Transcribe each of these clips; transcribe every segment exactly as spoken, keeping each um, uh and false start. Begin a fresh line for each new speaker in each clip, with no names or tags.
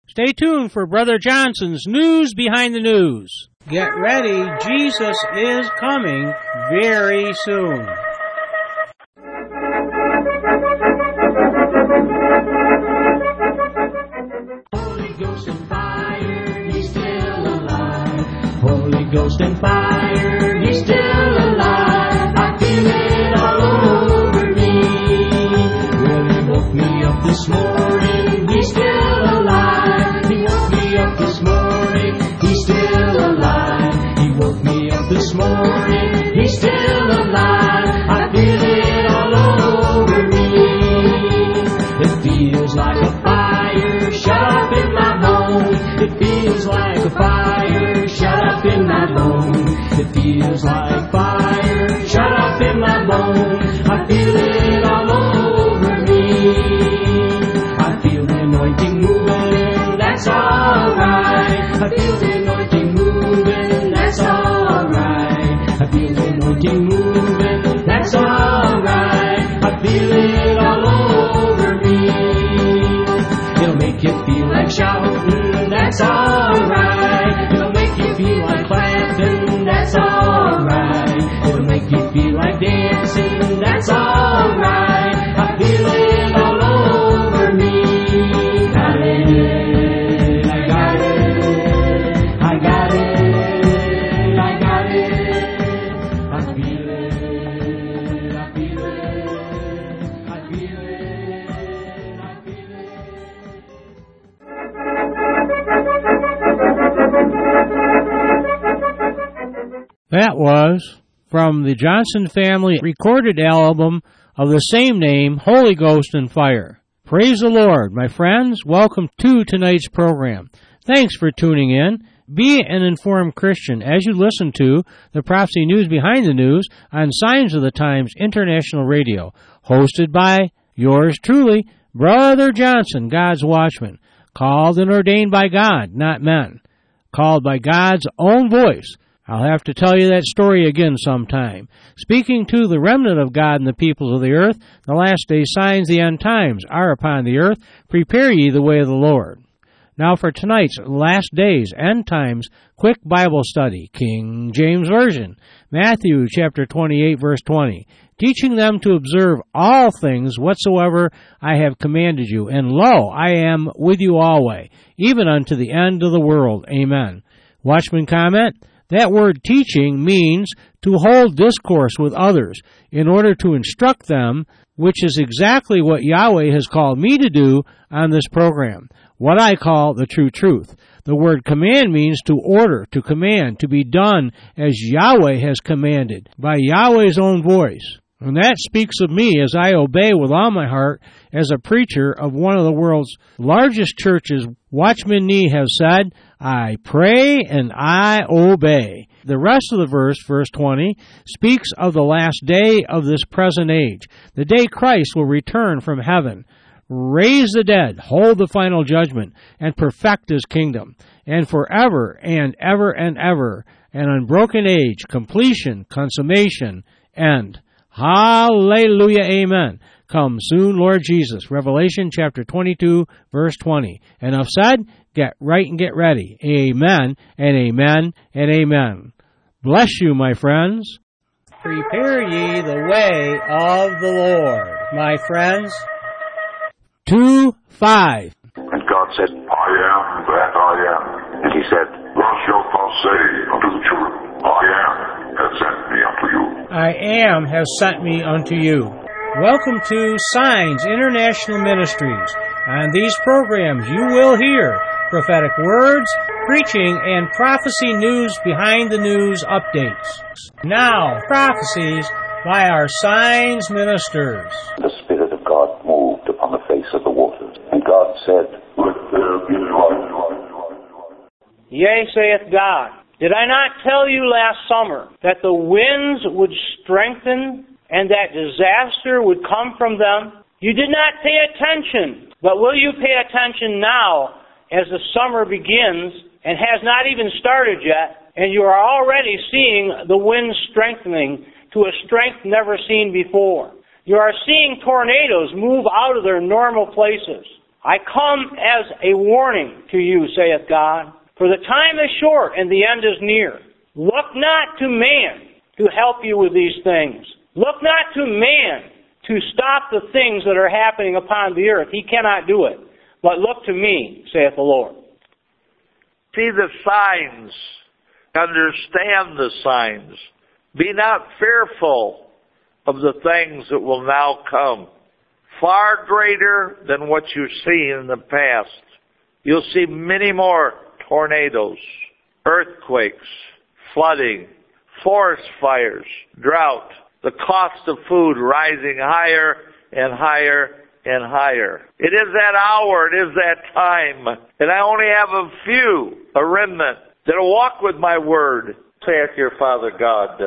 Stay tuned for Brother Johnson's News Behind the News. Get ready, Jesus is coming very soon.
Holy Ghost and fire, he's still alive. Holy Ghost and fire, he's still alive. I feel it all over me. Well, he woke me up this morning, he's still alive. He woke me up this morning, he's still alive. He woke me up this morning, he's still alive. I feel it all over me. It feels like a fire shut up in my bones. It feels like a fire shut up in my bones. It feels like fire shut up in my bones. I feel it all over me. I feel the anointing moving, that's alright. I feel the anointing moving, that's alright. I feel the anointing moving, that's alright. I feel it all over me. It'll make you feel like shouting, that's alright. It'll make you feel like clapping, that's alright. It'll make you feel like dancing, that's alright. I feel it all over me. Got it, I got it, I got it, I got it. I feel it, I feel it, I feel it, I feel it.
That was from the Johnson Family recorded album of the same name, Holy Ghost and Fire. Praise the Lord, my friends. Welcome to tonight's program. Thanks for tuning in. Be an informed Christian as you listen to the Prophecy News Behind the News on Signs of the Times International Radio, hosted by yours truly, Brother Johnson, God's Watchman, called and ordained by God, not men, called by God's own voice. I'll have to tell you that story again sometime. Speaking to the remnant of God and the peoples of the earth, the last day signs, the end times are upon the earth. Prepare ye the way of the Lord. Now for tonight's last days, end times, quick Bible study, King James Version, Matthew chapter twenty-eight, verse twenty, teaching them to observe all things whatsoever I have commanded you. And lo, I am with you always, even unto the end of the world. Amen. Watchman comment, that word teaching means to hold discourse with others in order to instruct them, which is exactly what Yahweh has called me to do on this program, what I call the true truth. The word command means to order, to command, to be done as Yahweh has commanded, by Yahweh's own voice. And that speaks of me as I obey with all my heart as a preacher of one of the world's largest churches. Watchman Nee has said, I pray and I obey. The rest of the verse, verse twenty, speaks of the last day of this present age, the day Christ will return from heaven, raise the dead, hold the final judgment, and perfect his kingdom, and forever and ever and ever, an unbroken age, completion, consummation, end. Hallelujah, amen. Come soon, Lord Jesus. Revelation chapter twenty-two, verse twenty. Enough said, get right and get ready. Amen, and amen, and amen. Bless you, my friends. Prepare ye the way of the Lord, my friends. Two, five.
And God said, I am that I am. And he said, Thus shalt thou say unto the children, I am has sent me unto you.
I am has sent me unto you. Welcome to Signs International Ministries. On these programs you will hear prophetic words, preaching, and prophecy news behind the news updates. Now, prophecies by our Signs ministers.
The Spirit of God moved upon the face of the waters, and God said,
Let there be light.
Yea, saith God. Did I not tell you last summer that the winds would strengthen and that disaster would come from them? You did not pay attention, but will you pay attention now as the summer begins and has not even started yet, and you are already seeing the winds strengthening to a strength never seen before? You are seeing tornadoes move out of their normal places. I come as a warning to you, saith God, for the time is short and the end is near. Look not to man to help you with these things. Look not to man to stop the things that are happening upon the earth. He cannot do it. But look to me, saith the Lord.
See the signs. Understand the signs. Be not fearful of the things that will now come. Far greater than what you've seen in the past. You'll see many more tornadoes, earthquakes, flooding, forest fires, drought, the cost of food rising higher and higher and higher. It is that hour, it is that time, and I only have a few, a remnant, that'll walk with my word, saith your Father God.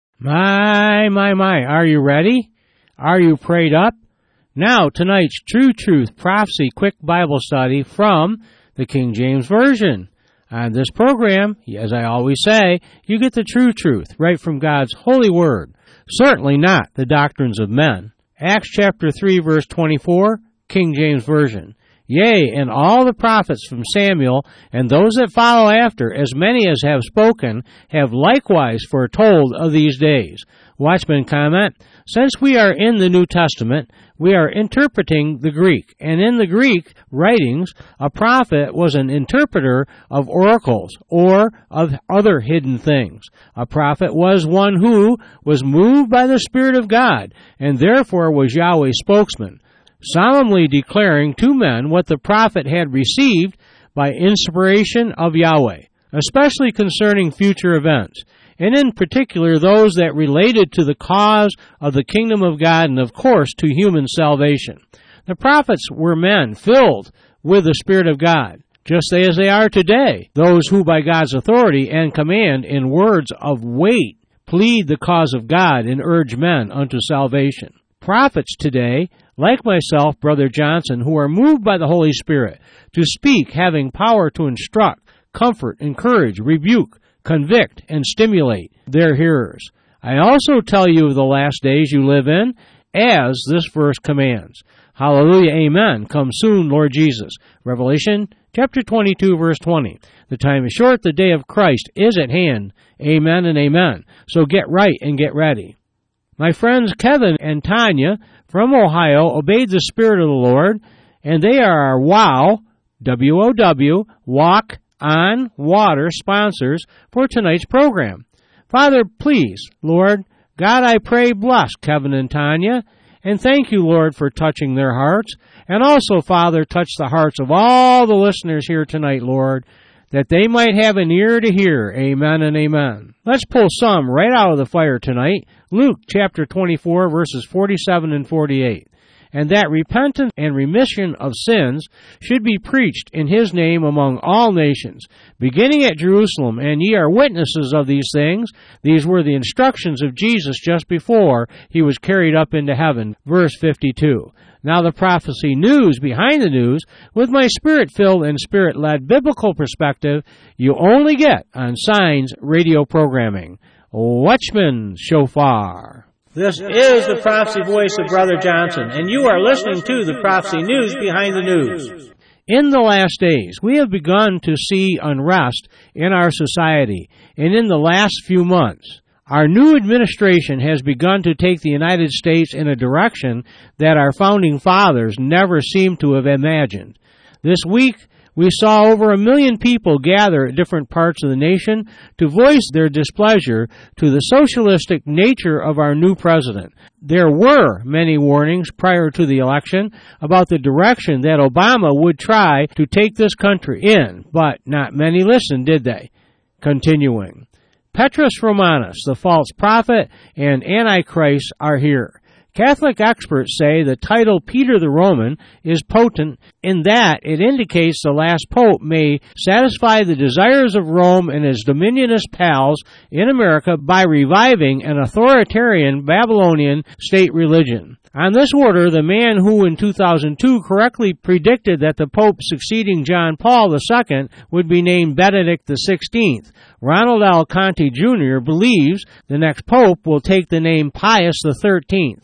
My, my, my, are you ready? Are you prayed up? Now, tonight's True Truth Prophecy Quick Bible Study from the King James Version. On this program, as I always say, you get the true truth right from God's holy word. Certainly not the doctrines of men. Acts chapter three, verse twenty-four, King James Version. Yea, and all the prophets from Samuel, and those that follow after, as many as have spoken, have likewise foretold of these days. Watchman comment, since we are in the New Testament, we are interpreting the Greek, and in the Greek writings, a prophet was an interpreter of oracles or of other hidden things. A prophet was one who was moved by the Spirit of God, and therefore was Yahweh's spokesman, solemnly declaring to men what the prophet had received by inspiration of Yahweh, especially concerning future events, and in particular those that related to the cause of the kingdom of God and, of course, to human salvation. The prophets were men filled with the Spirit of God, just as they are today, those who by God's authority and command in words of weight plead the cause of God and urge men unto salvation. Prophets today, like myself, Brother Johnson, who are moved by the Holy Spirit to speak, having power to instruct, comfort, encourage, rebuke, convict, and stimulate their hearers. I also tell you of the last days you live in, as this verse commands. Hallelujah, amen. Come soon, Lord Jesus. Revelation chapter twenty-two, verse twenty. The time is short, the day of Christ is at hand. Amen and amen. So get right and get ready. My friends Kevin and Tanya from Ohio obeyed the Spirit of the Lord, and they are our WOW, W O W, Walk on Water sponsors for tonight's program. Father, please, Lord, God, I pray, bless Kevin and Tanya, and thank you, Lord, for touching their hearts, and also, Father, touch the hearts of all the listeners here tonight, Lord, that they might have an ear to hear. Amen and amen. Let's pull some right out of the fire tonight. Luke chapter twenty-four, verses forty-seven and forty-eight. And that repentance and remission of sins should be preached in his name among all nations, beginning at Jerusalem, and ye are witnesses of these things. These were the instructions of Jesus just before he was carried up into heaven. Verse fifty-two. Now the prophecy news behind the news, with my spirit-filled and spirit-led biblical perspective, you only get on Signs radio programming. Watchman Shofar. This is the prophecy voice of Brother Johnson, and you are listening to the prophecy news behind the news. In the last days, we have begun to see unrest in our society, and in the last few months, our new administration has begun to take the United States in a direction that our founding fathers never seemed to have imagined. This week, we saw over a million people gather at different parts of the nation to voice their displeasure to the socialistic nature of our new president. There were many warnings prior to the election about the direction that Obama would try to take this country in, but not many listened, did they? Continuing. Petrus Romanus, the false prophet, and Antichrist are here. Catholic experts say the title Peter the Roman is potent in that it indicates the last pope may satisfy the desires of Rome and his dominionist pals in America by reviving an authoritarian Babylonian state religion. On this order, the man who in two thousand two correctly predicted that the pope succeeding John Paul the Second would be named Benedict the Sixteenth, Ronald L. Conti Junior believes the next pope will take the name Pius the Thirteenth.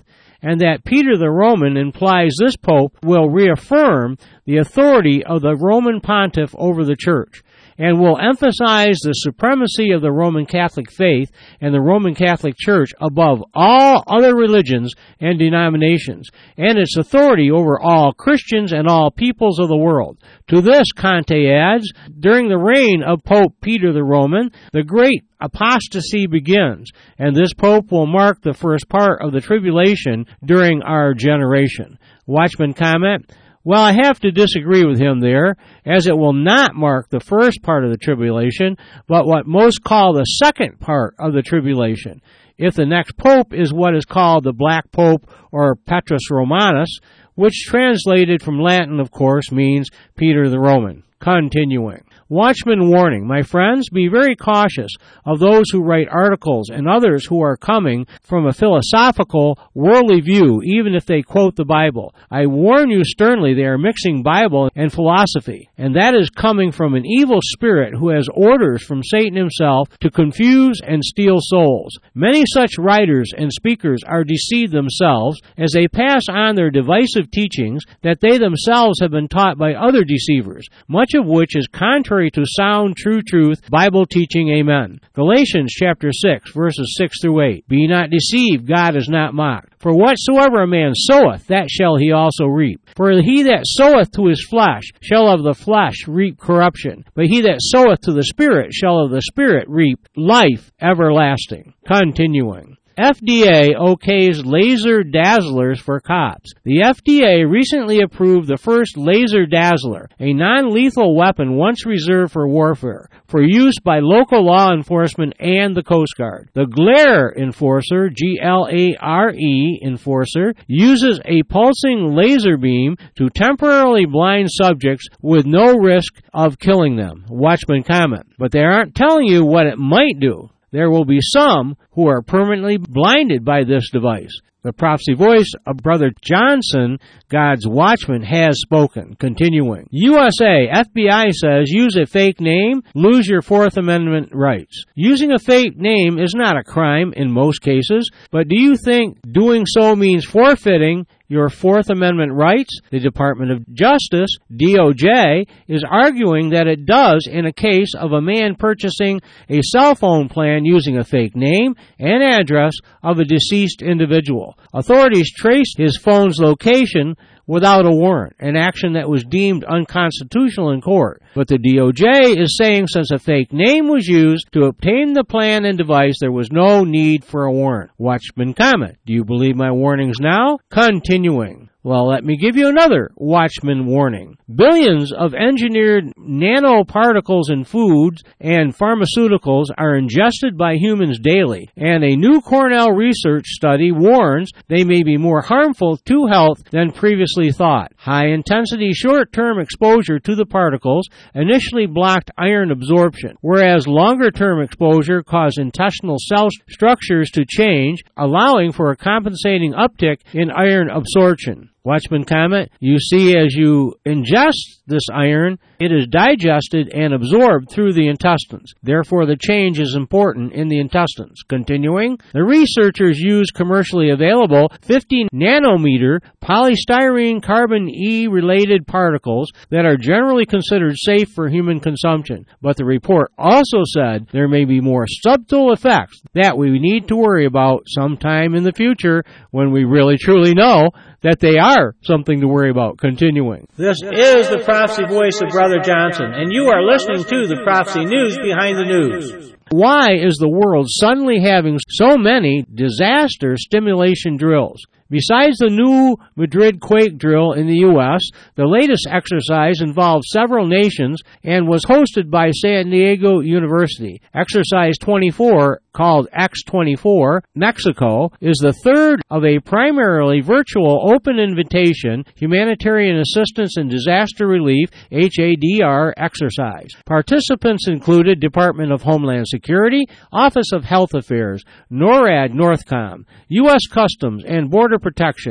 and that Peter the Roman implies this pope will reaffirm the authority of the Roman pontiff over the church, and will emphasize the supremacy of the Roman Catholic faith and the Roman Catholic Church above all other religions and denominations, and its authority over all Christians and all peoples of the world. To this, Conte adds, during the reign of Pope Peter the Roman, the great apostasy begins, and this pope will mark the first part of the tribulation during our generation. Watchman comment, well, I have to disagree with him there, as it will not mark the first part of the tribulation, but what most call the second part of the tribulation. If the next pope is what is called the Black Pope or Petrus Romanus, which translated from Latin, of course, means Peter the Roman. Continuing. Watchman warning, my friends, be very cautious of those who write articles and others who are coming from a philosophical, worldly view, even if they quote the Bible. I warn you sternly they are mixing Bible and philosophy, and that is coming from an evil spirit who has orders from Satan himself to confuse and steal souls. Many such writers and speakers are deceived themselves as they pass on their divisive teachings that they themselves have been taught by other deceivers, much of which is contrary to sound, true truth, Bible teaching. Amen. Galatians chapter six, verses six through eight. Be not deceived, God is not mocked. For whatsoever a man soweth, that shall he also reap. For he that soweth to his flesh shall of the flesh reap corruption, but he that soweth to the Spirit shall of the Spirit reap life everlasting. Continuing. F D A okays laser dazzlers for cops. The F D A recently approved the first laser dazzler, a non-lethal weapon once reserved for warfare, for use by local law enforcement and the Coast Guard. The Glare Enforcer, G L A R E Enforcer, uses a pulsing laser beam to temporarily blind subjects with no risk of killing them. Watchman comment. But they aren't telling you what it might do. There will be some who are permanently blinded by this device. The prophecy voice of Brother Johnson, God's watchman, has spoken. Continuing. U S A, F B I says, use a fake name, lose your Fourth Amendment rights. Using a fake name is not a crime in most cases, but do you think doing so means forfeiting your Fourth Amendment rights? The Department of Justice, D O J, is arguing that it does in a case of a man purchasing a cell phone plan using a fake name and address of a deceased individual. Authorities traced his phone's location without a warrant, an action that was deemed unconstitutional in court. But the D O J is saying since a fake name was used to obtain the plan and device, there was no need for a warrant. Watchman comment. Do you believe my warnings now? Continuing. Well, let me give you another Watchman warning. Billions of engineered nanoparticles in foods and pharmaceuticals are ingested by humans daily, and a new Cornell research study warns they may be more harmful to health than previously thought. High-intensity short-term exposure to the particles initially blocked iron absorption, whereas longer-term exposure caused intestinal cell structures to change, allowing for a compensating uptick in iron absorption. Watchman comment, you see, as you ingest this iron, it is digested and absorbed through the intestines. Therefore, the change is important in the intestines. Continuing, the researchers used commercially available fifty nanometer polystyrene carbon E-related particles that are generally considered safe for human consumption. But the report also said there may be more subtle effects that we need to worry about sometime in the future when we really truly know that they are something to worry about. Continuing. This is the prophecy voice of Brother Johnson, and you are listening to the Prophecy News Behind the News. Why is the world suddenly having so many disaster stimulation drills? Besides the new Madrid quake drill in the U S, the latest exercise involved several nations and was hosted by San Diego University. Exercise twenty-four, called X twenty-four, Mexico, is the third of a primarily virtual open invitation humanitarian assistance and disaster relief H A D R exercise. Participants included Department of Homeland Security, Office of Health Affairs, NORAD Northcom, U S Customs and Border Protection,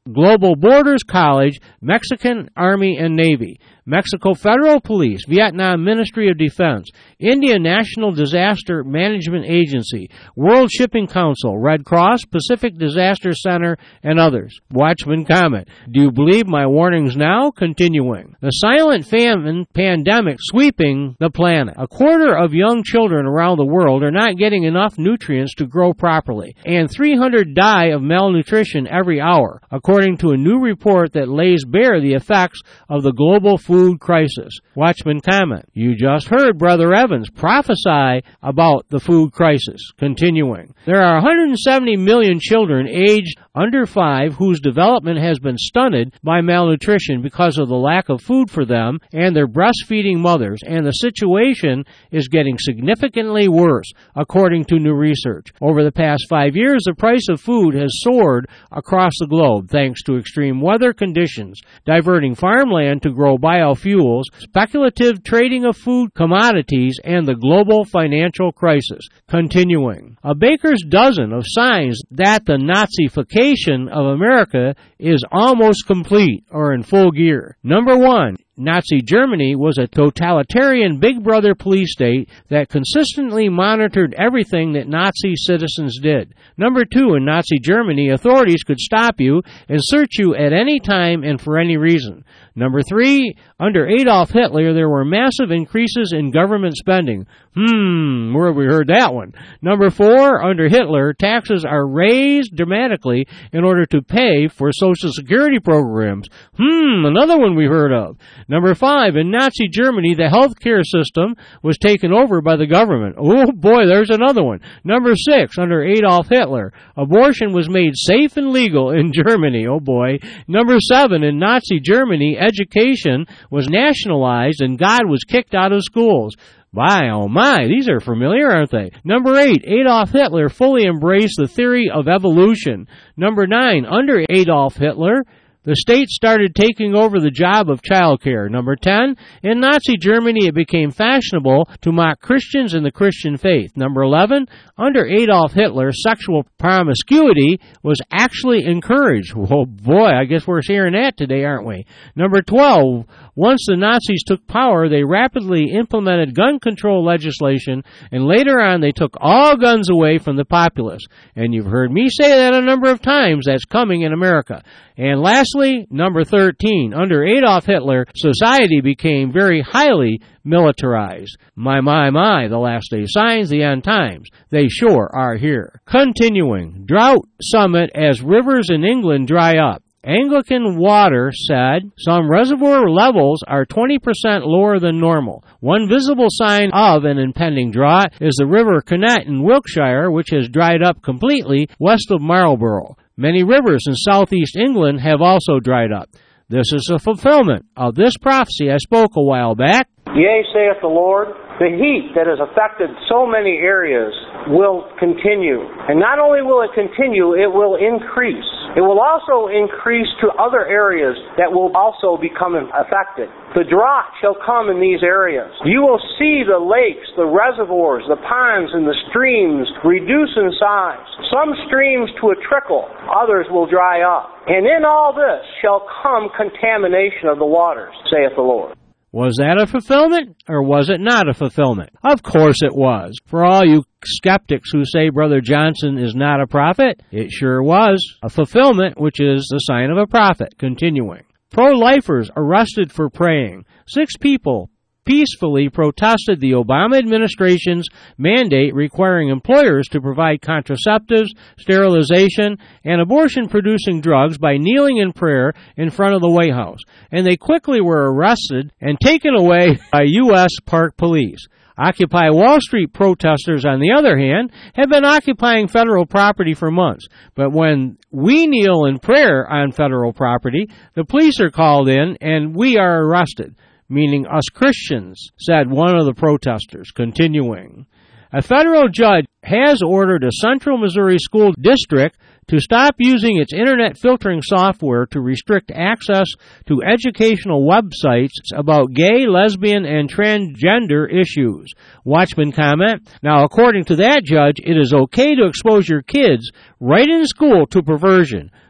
Global Borders College, Mexican Army and Navy, Mexico Federal Police, Vietnam Ministry of Defense, India National Disaster Management Agency, World Shipping Council, Red Cross, Pacific Disaster Center, and others. Watchman comment. Do you believe my warnings now? Continuing. The silent famine pandemic sweeping the planet. A quarter of young children around the world are not getting enough nutrients to grow properly, and three hundred die of malnutrition every hour, according to a new report that lays bare the effects of the global food crisis. Watchman comment. You just heard Brother Evans prophesy about the food crisis. Continuing. There are one hundred seventy million children aged under five whose development has been stunted by malnutrition because of the lack of food for them and their breastfeeding mothers, and the situation is getting significantly worse, according to new research. Over the past five years, the price of food has soared across the globe thanks to extreme weather conditions, diverting farmland to grow biofuels, speculative trading of food commodities, and the global financial crisis. Continuing. A baker's dozen of signs that the Nazification of America is almost complete or in full gear. Number one, Nazi Germany was a totalitarian Big Brother police state that consistently monitored everything that Nazi citizens did. Number two, in Nazi Germany, authorities could stop you and search you at any time and for any reason. Number three, under Adolf Hitler, there were massive increases in government spending. Hmm, where have we heard that one? Number four, under Hitler, taxes are raised dramatically in order to pay for Social Security programs. Hmm, another one we heard of. Number five, in Nazi Germany, the healthcare system was taken over by the government. Oh boy, there's another one. Number six, under Adolf Hitler, abortion was made safe and legal in Germany. Oh boy. Number seven, in Nazi Germany, education was nationalized and God was kicked out of schools. My, oh my, these are familiar, aren't they? Number eight, Adolf Hitler fully embraced the theory of evolution. Number nine, under Adolf Hitler, the state started taking over the job of child care. Number ten, in Nazi Germany it became fashionable to mock Christians and the Christian faith. Number eleven, under Adolf Hitler, sexual promiscuity was actually encouraged. Oh boy, I guess we're hearing that today, aren't we? Number twelve, once the Nazis took power, they rapidly implemented gun control legislation, and later on they took all guns away from the populace. And you've heard me say that a number of times. That's coming in America. And lastly, number thirteen, under Adolf Hitler, society became very highly militarized. My, my, my, the last day signs, the end times. They sure are here. Continuing, drought summit as rivers in England dry up. Anglican Water said some reservoir levels are twenty percent lower than normal. One visible sign of an impending drought is the River Kennet in Wiltshire, which has dried up completely west of Marlborough. Many rivers in southeast England have also dried up. This is a fulfillment of this prophecy I spoke a while back.
Yea, saith the Lord, the heat that has affected so many areas will continue. And not only will it continue, it will increase. It will also increase to other areas that will also become affected. The drought shall come in these areas. You will see the lakes, the reservoirs, the ponds, and the streams reduce in size. Some streams to a trickle, others will dry up. And in all this shall come contamination of the waters, saith the Lord.
Was that a fulfillment, or was it not a fulfillment? Of course it was. For all you skeptics who say Brother Johnson is not a prophet, it sure was a fulfillment, which is the sign of a prophet. Continuing. Pro-lifers arrested for praying. Six people peacefully protested the Obama administration's mandate requiring employers to provide contraceptives, sterilization, and abortion-producing drugs by kneeling in prayer in front of the White House. And they quickly were arrested and taken away by U S Park Police. Occupy Wall Street protesters, on the other hand, have been occupying federal property for months. But when we kneel in prayer on federal property, the police are called in and we are arrested. Meaning us Christians, said one of the protesters. Continuing. A federal judge has ordered a Central Missouri school district to stop using its internet filtering software to restrict access to educational websites about gay, lesbian, and transgender issues. Watchman comment. Now, according to that judge, it is okay to expose your kids right in school to perversion.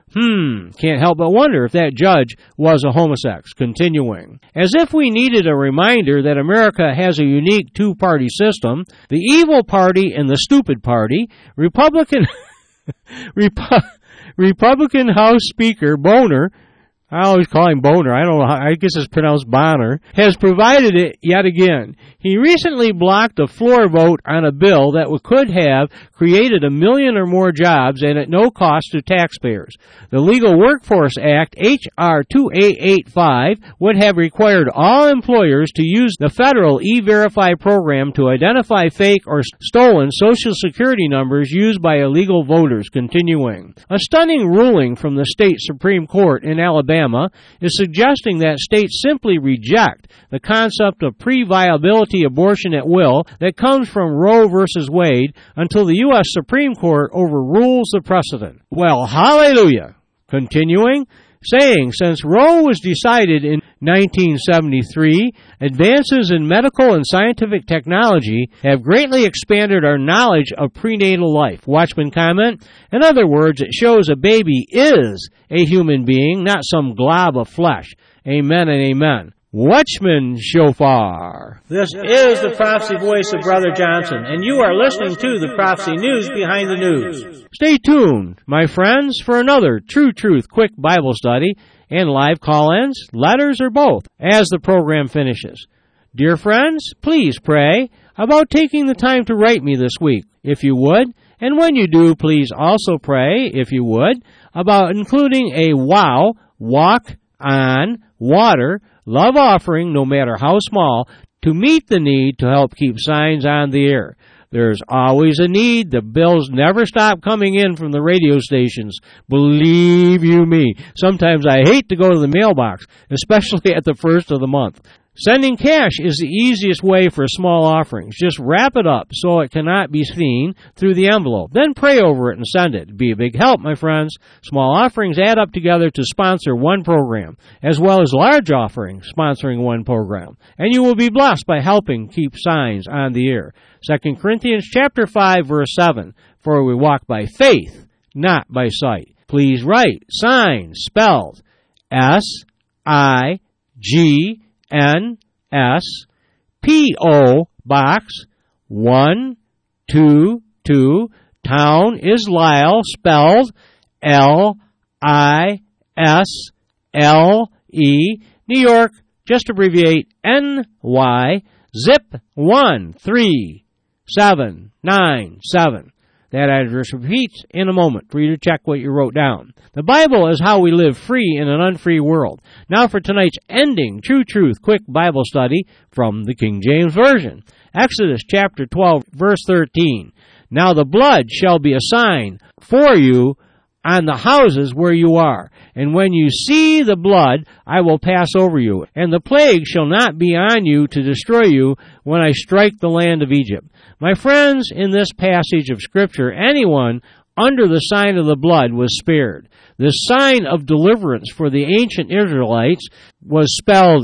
Hmm, can't help but wonder if that judge was a homosex. Continuing. As if we needed a reminder that America has a unique two-party system, the evil party and the stupid party, Republican Repu- Republican House Speaker Boner, I always call him Boner, I don't know how, I guess it's pronounced Bonner, has provided it yet again. He recently blocked a floor vote on a bill that could have created a million or more jobs and at no cost to taxpayers. The Legal Workforce Act, H R twenty-eight eighty-five, would have required all employers to use the federal E-Verify program to identify fake or stolen Social Security numbers used by illegal voters. Continuing. A stunning ruling from the state Supreme Court in Alabama is suggesting that states simply reject the concept of pre-viability abortion at will that comes from Roe versus Wade until the U S Supreme Court overrules the precedent. Well, hallelujah. Continuing, saying, since Roe was decided in nineteen seventy-three, advances in medical and scientific technology have greatly expanded our knowledge of prenatal life. Watchman comment, in other words, it shows a baby is a human being, not some glob of flesh. Amen and amen. Watchman Shofar. This is the prophecy voice of Brother Johnson, and you are listening to the Prophecy News Behind the News. Stay tuned, my friends, for another True Truth Quick Bible Study and live call-ins, letters, or both, as the program finishes. Dear friends, please pray about taking the time to write me this week, if you would, and when you do, please also pray, if you would, about including a WOW, Walk on Water, love offering, no matter how small, to meet the need to help keep signs on the air. There's always a need. The bills never stop coming in from the radio stations. Believe you me. Sometimes I hate to go to the mailbox, especially at the first of the month. Sending cash is the easiest way for small offerings. Just wrap it up so it cannot be seen through the envelope. Then pray over it and send it. It'd be a big help, my friends. Small offerings add up together to sponsor one program, as well as large offerings sponsoring one program. And you will be blessed by helping keep signs on the air. Second Corinthians chapter five, verse seven, for we walk by faith, not by sight. Please write signs spelled S I G N S P O Box one two two, town is Lisle, spelled L I S L E, New York, just abbreviate N Y, zip one three seven nine seven. That address repeats in a moment for you to check what you wrote down. The Bible is how we live free in an unfree world. Now for tonight's ending True Truth Quick Bible Study from the King James Version. Exodus chapter twelve, verse thirteen. Now the blood shall be a sign for you on the houses where you are. And when you see the blood, I will pass over you. And the plague shall not be on you to destroy you when I strike the land of Egypt. My friends, in this passage of Scripture, anyone under the sign of the blood was spared. The sign of deliverance for the ancient Israelites was spelled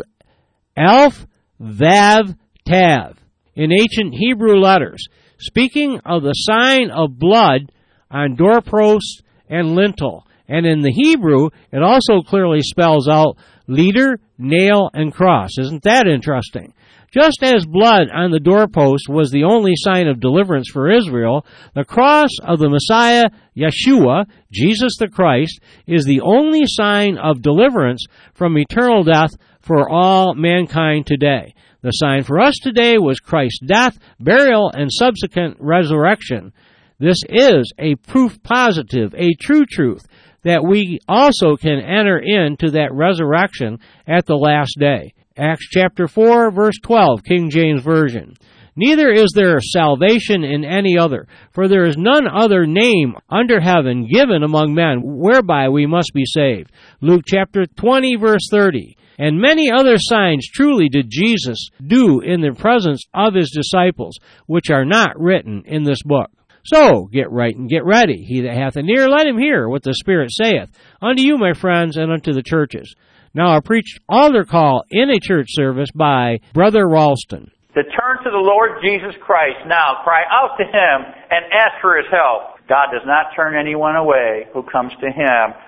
Alf, Vav, Tav in ancient Hebrew letters, speaking of the sign of blood on doorposts and lintel. And in the Hebrew, it also clearly spells out leader, nail, and cross. Isn't that interesting? Just as blood on the doorpost was the only sign of deliverance for Israel, the cross of the Messiah, Yeshua, Jesus the Christ, is the only sign of deliverance from eternal death for all mankind today. The sign for us today was Christ's death, burial, and subsequent resurrection. This is a proof positive, a true truth, that we also can enter into that resurrection at the last day. Acts chapter four, verse twelve, King James Version. Neither is there salvation in any other, for there is none other name under heaven given among men whereby we must be saved. Luke chapter twenty, verse thirty. And many other signs truly did Jesus do in the presence of his disciples, which are not written in this book. So, get right and get ready. He that hath an ear, let him hear what the Spirit saith unto you, my friends, and unto the churches. Now, I preached altar call in a church service by Brother Ralston.
To turn to the Lord Jesus Christ now, cry out to Him and ask for His help. God does not turn anyone away who comes to Him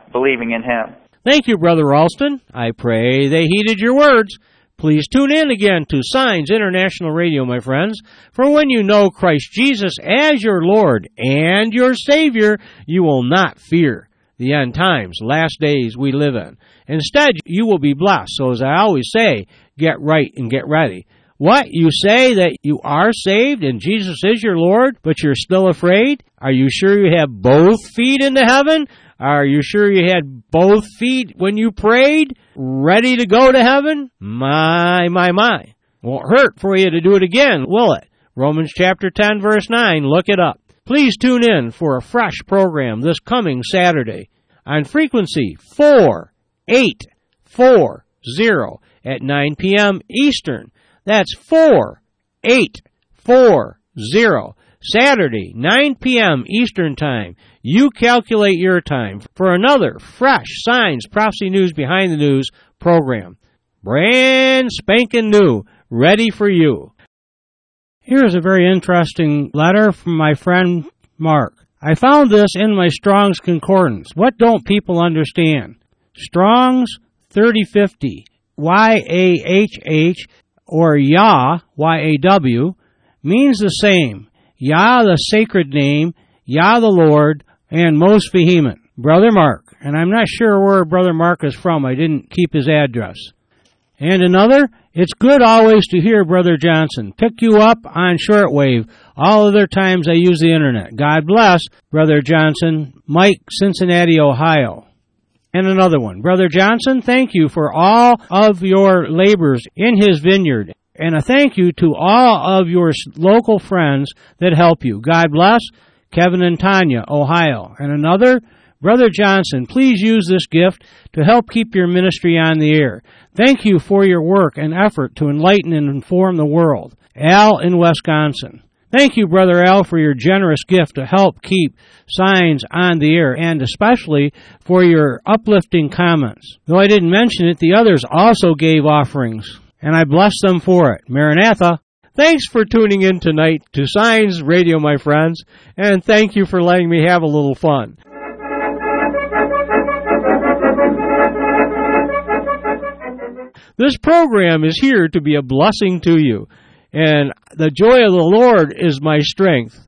believing in Him.
Thank you, Brother Ralston. I pray they heeded your words. Please tune in again to Signs International Radio, my friends, for when you know Christ Jesus as your Lord and your Savior, you will not fear the end times, last days we live in. Instead, you will be blessed. So as I always say, get right and get ready. What? You say that you are saved and Jesus is your Lord, but you're still afraid? Are you sure you have both feet into heaven? Are you sure you had both feet when you prayed, ready to go to heaven? My, my, my. Won't hurt for you to do it again, will it? Romans chapter ten, verse nine. Look it up. Please tune in for a fresh program this coming Saturday on frequency four eight four zero at nine p.m. Eastern. That's four eight four zero. Saturday, nine p.m. Eastern Time. You calculate your time for another fresh Signs, Prophecy News, Behind the News program. Brand spanking new, ready for you. Here's a very interesting letter from my friend Mark. I found this in my Strong's Concordance. What don't people understand? Strong's thirty fifty, Y A H H, or Yah, Y A W, means the same. Yah, the sacred name, Yah, the Lord, and most vehement. Brother Mark. And I'm not sure where Brother Mark is from. I didn't keep his address. And another, it's good always to hear Brother Johnson. Pick you up on shortwave all other times I use the internet. God bless, Brother Johnson. Mike, Cincinnati, Ohio. And another one. Brother Johnson, thank you for all of your labors in his vineyard. And a thank you to all of your local friends that help you. God bless, Kevin and Tanya, Ohio. And another, Brother Johnson, please use this gift to help keep your ministry on the air. Thank you for your work and effort to enlighten and inform the world. Al in Wisconsin. Thank you, Brother Al, for your generous gift to help keep Signs on the air, and especially for your uplifting comments. Though I didn't mention it, the others also gave offerings, and I bless them for it. Maranatha. Thanks for tuning in tonight to Signs Radio, my friends, and thank you for letting me have a little fun. This program is here to be a blessing to you, and the joy of the Lord is my strength.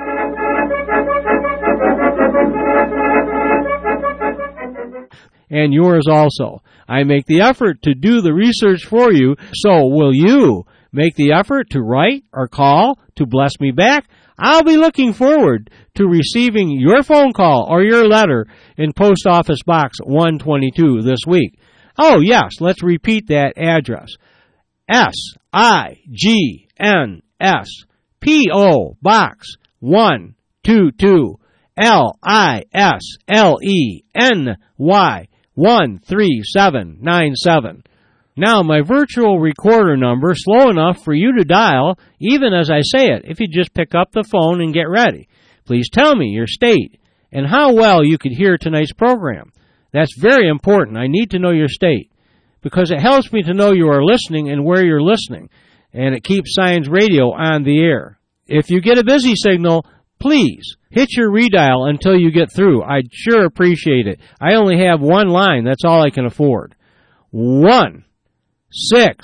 And yours also. I make the effort to do the research for you, so will you make the effort to write or call to bless me back? I'll be looking forward to receiving your phone call or your letter in Post Office Box one twenty-two this week. Oh, yes, let's repeat that address. S I G N S P O Box one twenty-two L I S L E N Y one three seven nine seven. Now, my virtual recorder number, slow enough for you to dial, even as I say it, if you just pick up the phone and get ready. Please tell me your state and how well you could hear tonight's program. That's very important. I need to know your state because it helps me to know you are listening and where you're listening, and it keeps Signs Radio on the air. If you get a busy signal, please hit your redial until you get through. I'd sure appreciate it. I only have one line. That's all I can afford. One, six,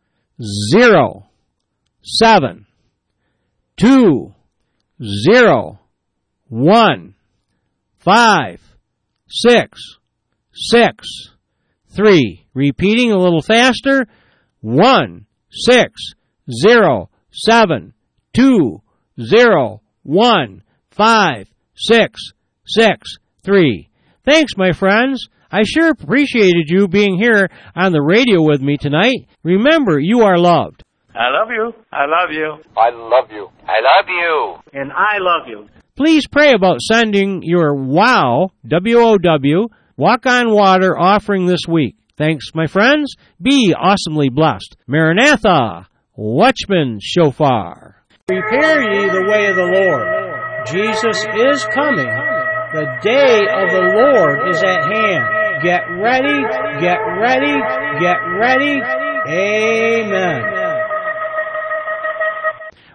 zero, seven, two, zero, one, five, six, six, three. Repeating a little faster. One, six, zero, seven, two, zero, one, five, six, six, three. Thanks, my friends. I sure appreciated you being here on the radio with me tonight. Remember, you are loved.
I love you. I love you.
I love you.
I love you.
And I love you.
Please pray about sending your WOW, W O W, Walk on Water offering this week. Thanks, my friends. Be awesomely blessed. Maranatha, Watchman Shofar. Prepare ye the way of the Lord. Jesus is coming. The day of the Lord is at hand. Get ready, get ready, get ready. Amen.